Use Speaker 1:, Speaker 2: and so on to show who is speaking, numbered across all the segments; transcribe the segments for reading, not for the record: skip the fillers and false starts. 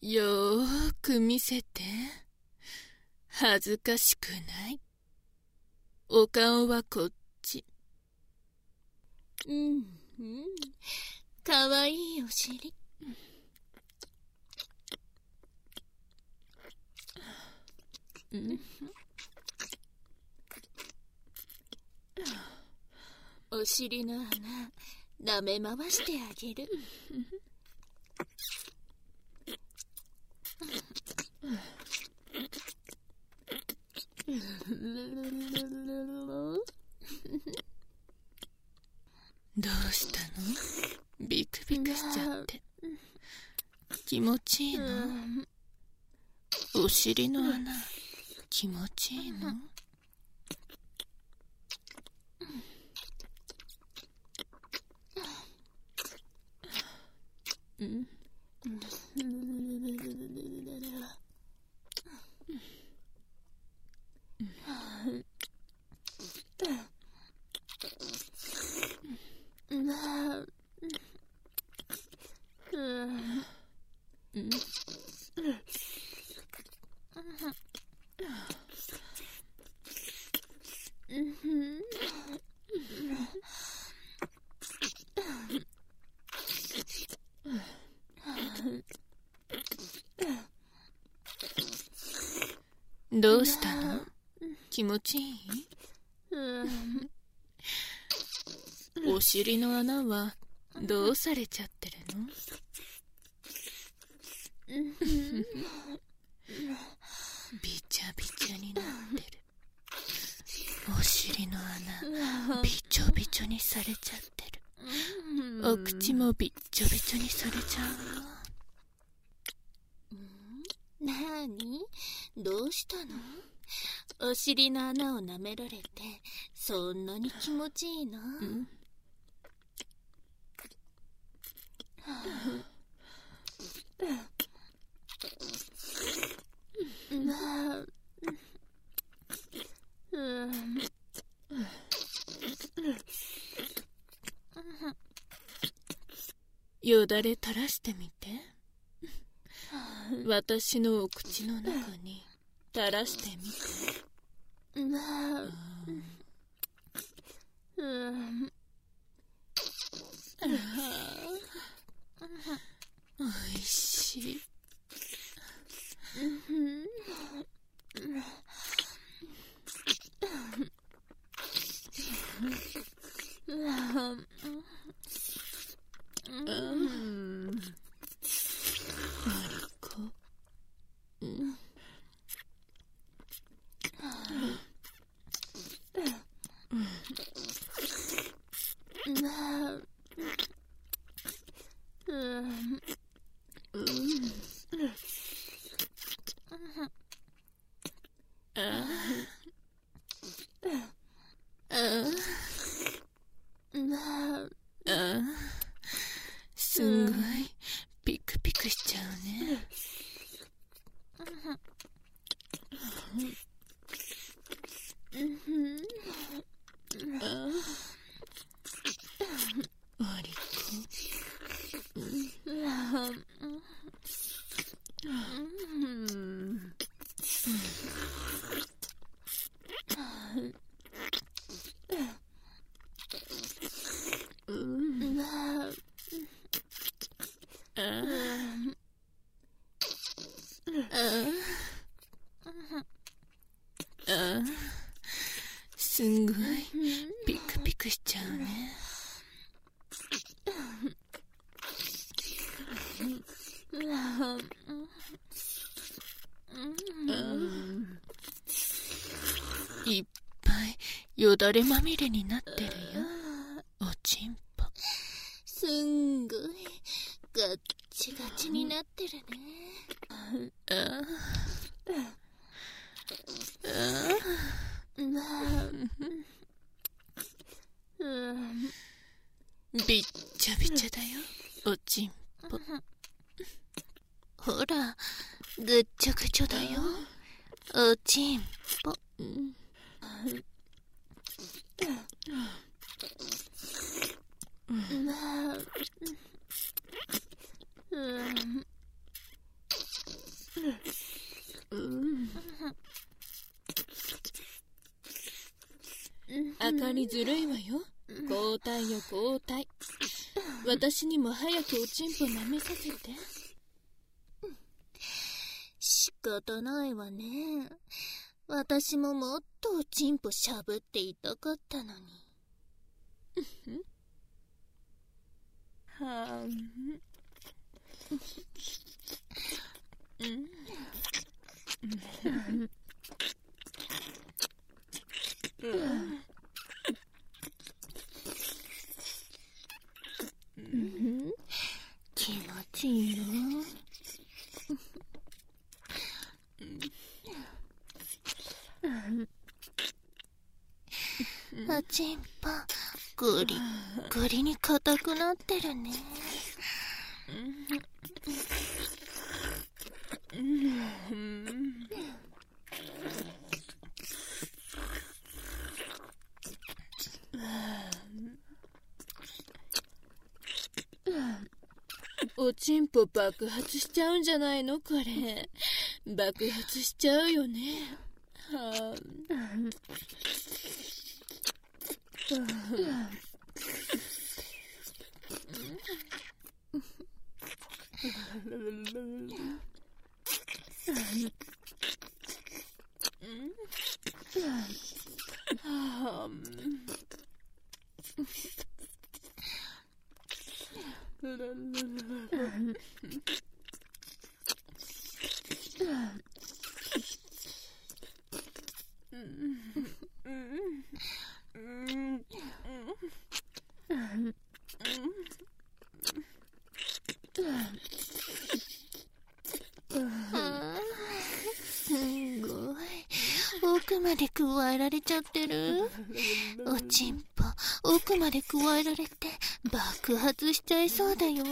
Speaker 1: よーく見せて。恥ずかしくない。お顔はこっち。
Speaker 2: かわいいお尻。お尻の穴舐め回してあげる。
Speaker 1: どうしたの？ビクビクしちゃって。気持ちいいの？お尻の穴気持ちいいの？どうしたの？気持ちいい？お尻の穴はどうされちゃってるの？びちゃびちゃになってる。お尻の穴びちょびちょにされちゃってる。お口もびっちょびちょにされちゃうよ。
Speaker 2: なーに？どうしたの？お尻の穴を舐められてそんなに気持ちいいの？
Speaker 1: よだれ垂らしてみて。私のお口の中に垂らしてみて。おいしい。マリコ。すんごいピクピクしちゃうね。マリすんごいピクピクしちゃうね。いっぱいよだれまみれになってるよ、おちんぽ。
Speaker 2: すんごいガッチガチになってるね。
Speaker 1: びっちゃびちゃだよ、おちんぽ。
Speaker 2: ほら、ぐっちょぐちょだよ、おちんぽ。
Speaker 1: りずるいわよ。交代よ交代。私にも早くおちんぽ舐めさせて。
Speaker 2: 仕方ないわね。私ももっとおちんぽしゃぶっていたかったのに。
Speaker 1: はん。
Speaker 2: 気持ちいいよ。おちんぽグリグリに硬くなってるね。
Speaker 1: おちんぽ爆発しちゃうんじゃないのこれ。爆発しちゃうよね。は
Speaker 2: すごい。奥まで加えられちゃってる。おちんぽ奥まで加えられて爆発しちゃいそうだよ。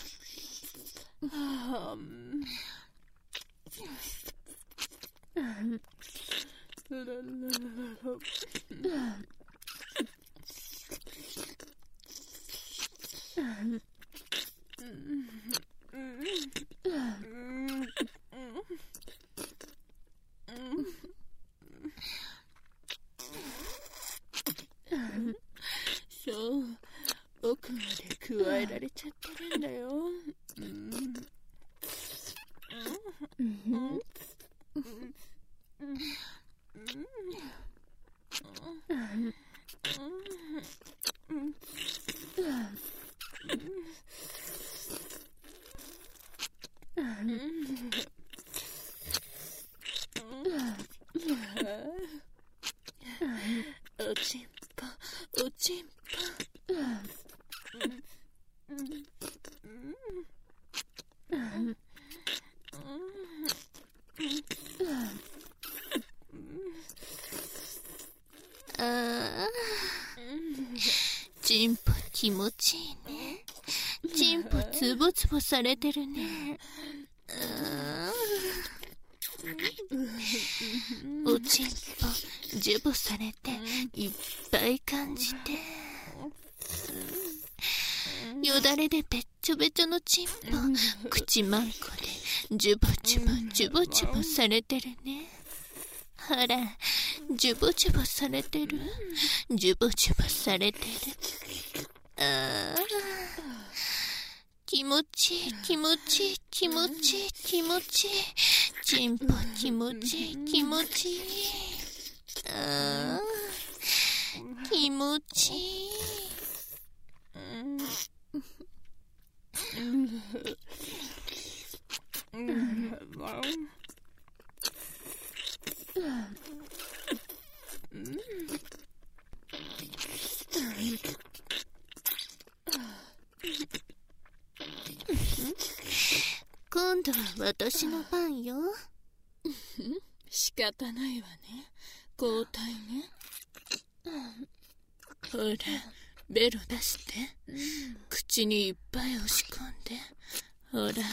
Speaker 1: そう、奥まで加えられちゃってるんだよ。おちんぽ、おちんぽ。
Speaker 2: ちんぽ気持ちいいね。ちんぽつぼつぼされてるね。おちんぽジュボされていっぱい感じて、よだれでべっちょべちょのちんぽ口まんこでジュボジュボジュボジュボされてるね。ほらジュボジュボされてる。ジュボジュボされてる。気持ちいい気持ちいい気持ちいい気持ちいい。ちんぽ気持ちいい気持ちいい。気持ちいい。今度は私の番よ。
Speaker 1: 仕方ないわね。交代ね。ほら、ベロ出して。口にいっぱい押し込んで。ほら。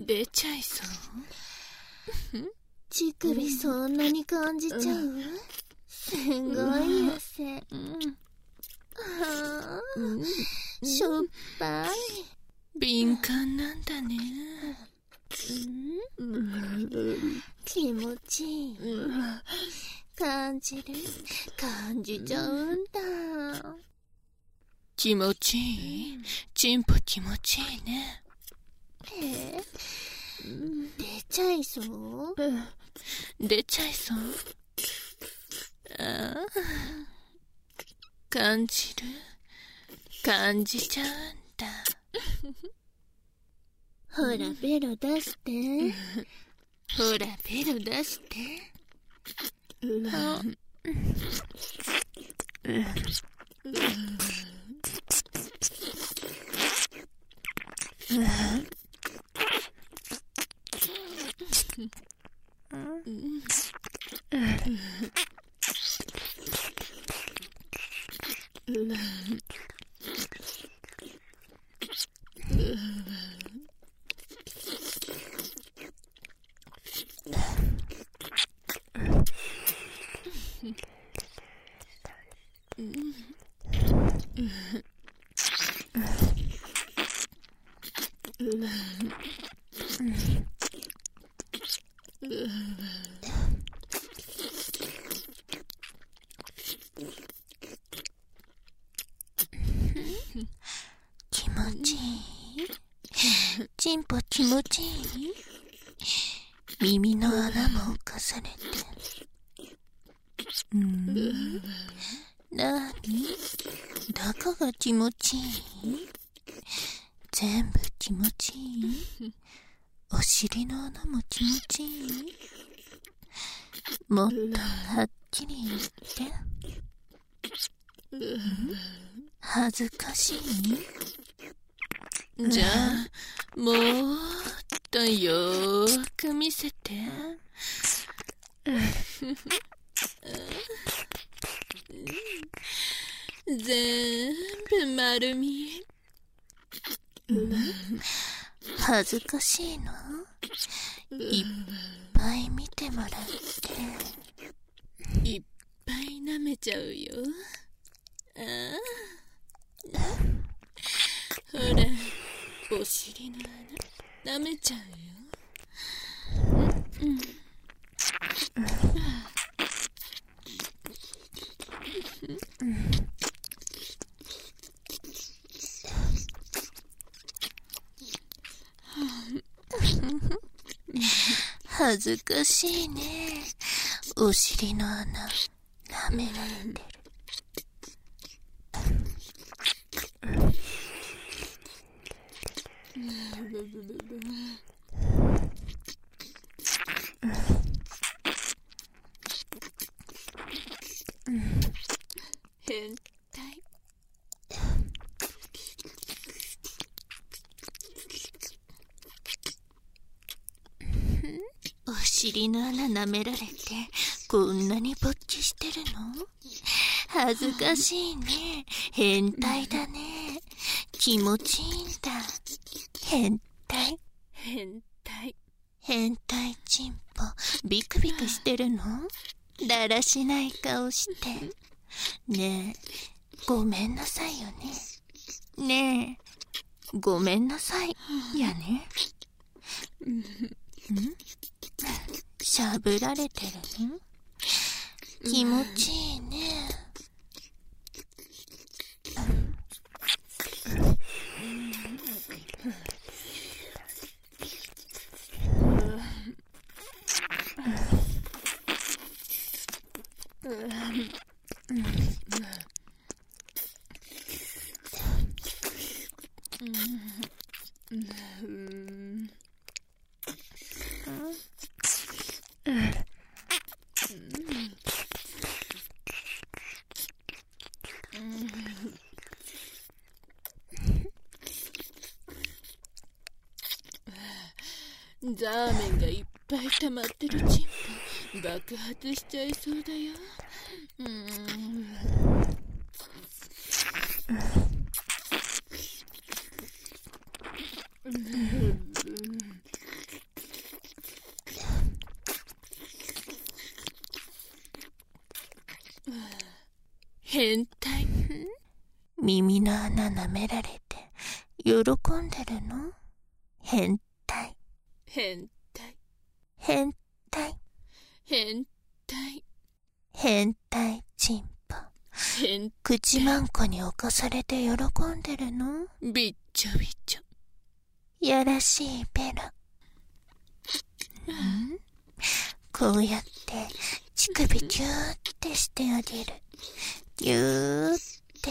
Speaker 1: 出ちゃいそう。
Speaker 2: 乳首そんなに感じちゃう？すごい汗。はあ、しょっぱい。
Speaker 1: 敏感なんだね。
Speaker 2: 気持ちいい。感じちゃうんだ。
Speaker 1: 気持ちいい？チンポ気持ちいいね。
Speaker 2: 出ちゃいそう？
Speaker 1: 出ちゃいそう。感じちゃうんだ。
Speaker 2: ほらベロ出して。
Speaker 1: ほらベロ出して。
Speaker 2: 気持ちいい？チンポ気持ちいい？耳の穴も侵されて。なに？どこが気持ちいい？全部気持ちいい？お尻の穴も気持ちいい？もっとはっきり言って。恥ずかしい？
Speaker 1: じゃあもっとよーく見せて。全部丸見え。
Speaker 2: 恥ずかしいの？いっぱい見てもらって。
Speaker 1: いっぱい舐めちゃうよ。ほら、お尻の穴舐めちゃうよ。
Speaker 2: 恥ずかしいね。お尻の穴舐められてる。
Speaker 1: 変態。
Speaker 2: お尻の穴舐められてこんなにぼっちしてるの？恥ずかしいね。変態だね。気持ちいいんだ。変態チンポビクビクしてるの？だらしない顔して。ねえ、ごめんなさいよね。ねえ、ごめんなさいやね。しゃぶられてるの？気持ちいいね。
Speaker 1: ザーメンがいっぱい溜まってるチンポ爆発しちゃいそうだよ。 変態。
Speaker 2: 耳の穴舐められて喜んでるの？変態。
Speaker 1: 変態。
Speaker 2: 変態。
Speaker 1: 変態。
Speaker 2: 変態チンポ。
Speaker 1: 変
Speaker 2: 口まんこに侵されて喜んでるの？
Speaker 1: びっちょびちょ。
Speaker 2: やらしいベロ。こうやって乳首ギューってしてあげる。ギューって。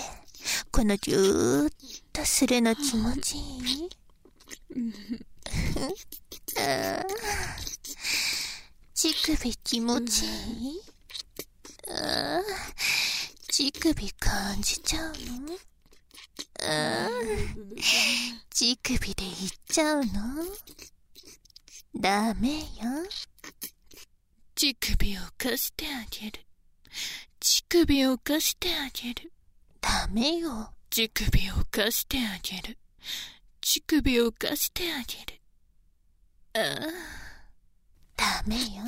Speaker 2: このギューっとするの気持ちいい？乳首気持ちいい？乳首感じちゃうの？乳首でいっちゃうの？ダメよ。
Speaker 1: 乳首を貸してあげる。乳首を貸してあげる。
Speaker 2: ダメよ。
Speaker 1: 乳首を貸してあげる。乳首を貸してあげる。
Speaker 2: ダメよ。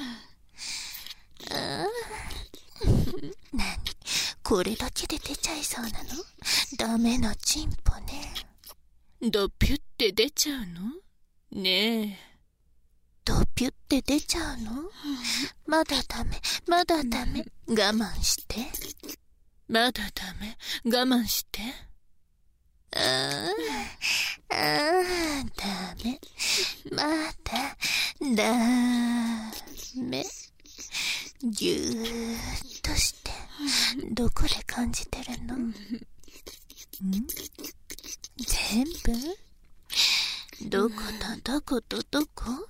Speaker 2: なに、これだけで出ちゃいそうなの？ダメなチンポね。
Speaker 1: ドピュって出ちゃうの？ねえ。
Speaker 2: ドピュって出ちゃうの？まだダメ、まだダメ。我慢して。
Speaker 1: まだダメ、我慢して。
Speaker 2: ダメ。まだ、ダメ。ぎゅーっとして、どこで感じてるの？全部？どことどことどこ？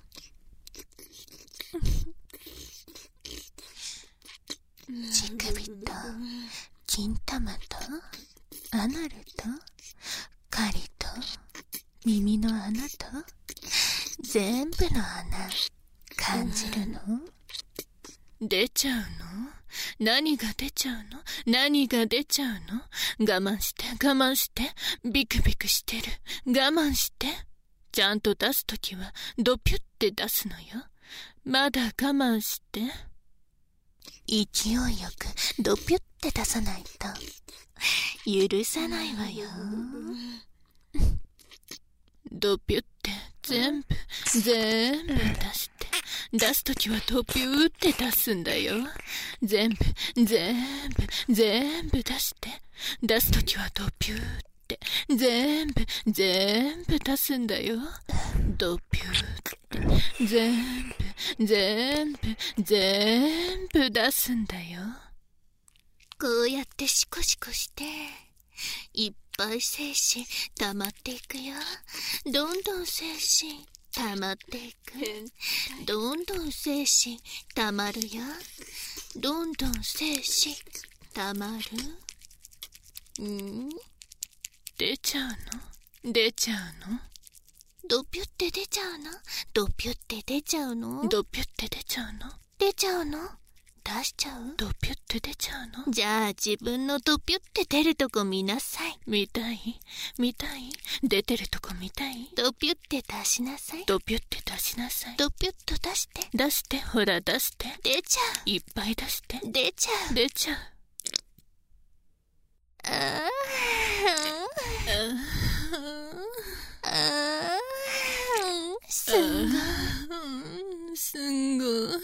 Speaker 2: 乳首と、金玉と、アナルと、狩りと、耳の穴と、全部の穴、感じるの？
Speaker 1: 出ちゃうの？何が出ちゃうの？何が出ちゃうの？我慢して、我慢して。ビクビクしてる。我慢して。ちゃんと出すときは、ドピュって出すのよ。まだ我慢して。
Speaker 2: 勢いよくドピュって出さないと許さないわよ。
Speaker 1: ドピュって全部出して。出すときはドピュって出すんだよ。全部出して。出すときはドピュって全部出すんだよ。ドピュって全部出すんだよ。
Speaker 2: こうやってシコシコしていっぱい精子溜まっていくよ。どんどん精子溜まっていく。どんどん精子溜まるよ。どんどん精子溜まる。
Speaker 1: 出ちゃうの？出ちゃうの？
Speaker 2: ドピュって出ちゃうの？ドピュって出ちゃうの？
Speaker 1: ドピュって出ちゃうの？
Speaker 2: 出ちゃうの？出しちゃう？
Speaker 1: ドピュって出ちゃうの？
Speaker 2: じゃあ自分のドピュって出るとこ見なさい。
Speaker 1: 見たい？出てるとこ見たい？
Speaker 2: ドピュって出しなさい。
Speaker 1: ドピュって出しなさい。
Speaker 2: ドピュッと出して。
Speaker 1: 出して、ほら出して。
Speaker 2: 出ちゃう。
Speaker 1: いっぱい出して。
Speaker 2: 出ちゃう。
Speaker 1: 出ちゃう。すんごい。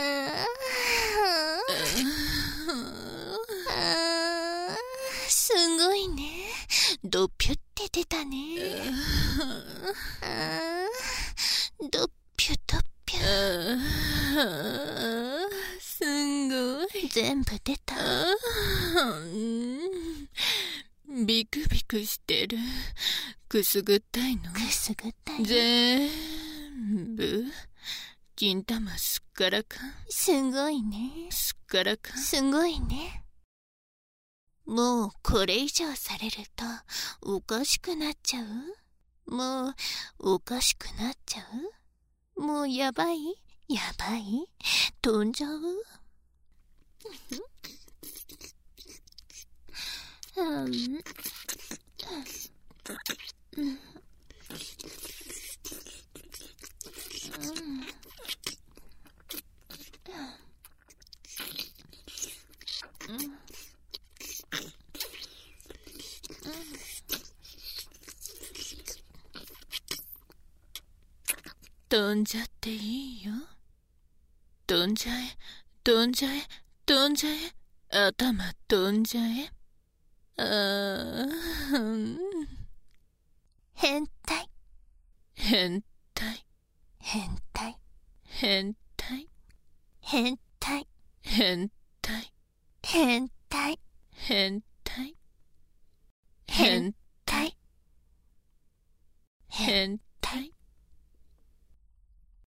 Speaker 2: すごいね。ドピュって出たね。ドピュドピュ。
Speaker 1: すんごい。
Speaker 2: 全部出た。
Speaker 1: ビクビクしてる。くすぐったいの？
Speaker 2: くすぐったい。
Speaker 1: 全部金玉すっからかん。
Speaker 2: すごいね。
Speaker 1: すっからかん。
Speaker 2: すごいね。もうこれ以上されるとおかしくなっちゃう？もうおかしくなっちゃう？もうやばい？やばい？飛んじゃう？
Speaker 1: 飛んじゃっていいよ。飛んじゃえ、飛んじゃえ、飛んじゃえ、頭飛んじゃえ。
Speaker 2: 変態、
Speaker 1: 変態、
Speaker 2: 変態、
Speaker 1: 変態、
Speaker 2: 変態、
Speaker 1: 変態、
Speaker 2: 変態、
Speaker 1: 変態、
Speaker 2: 変